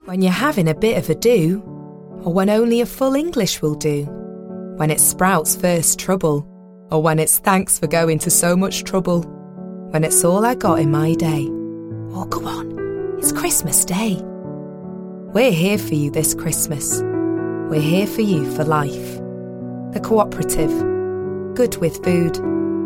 When you're having a bit of a do, or when only a full English will do, when it's sprouts first trouble, or when it's thanks for going to so much trouble, when it's all I got in my day. Oh, go on, it's Christmas Day. We're here for you this Christmas. We're here for you for life. The Cooperative. Good with food.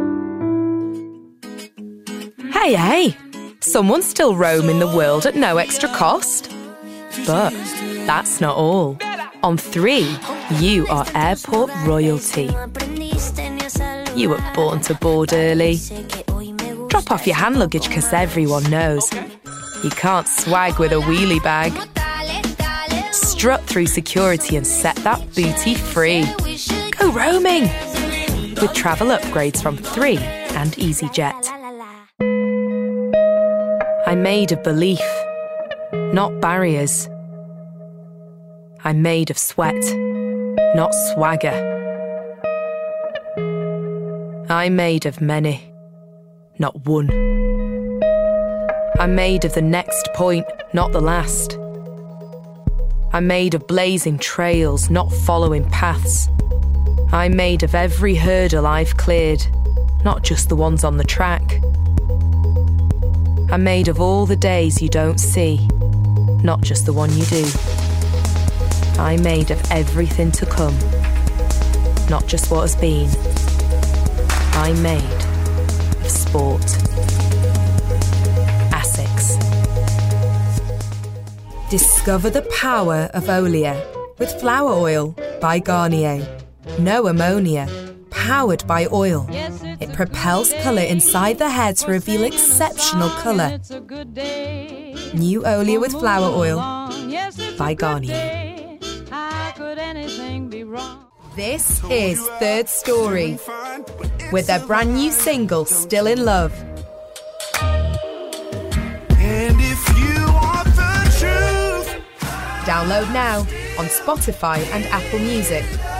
Hey, someone's still roaming the world at no extra cost. But that's not all. On 3, you are airport royalty. You were born to board early. Drop off your hand luggage because everyone knows you can't swag with a wheelie bag. Strut through security and set that booty free. Go roaming with travel upgrades from 3 and EasyJet. I'm made of belief, not barriers. I'm made of sweat, not swagger. I'm made of many, not one. I'm made of the next point, not the last. I'm made of blazing trails, not following paths. I'm made of every hurdle I've cleared, not just the ones on the track. I'm made of all the days you don't see, not just the one you do. I'm made of everything to come, not just what has been. I'm made of sport. Asics. Discover the power of Olia with flower oil by Garnier. No ammonia, powered by oil. It propels colour inside the hair to reveal exceptional colour. New Olia with flower oil by Garnier. This is Third Story with their brand new single, Still in Love. And if you want the truth, Download now on Spotify and Apple Music.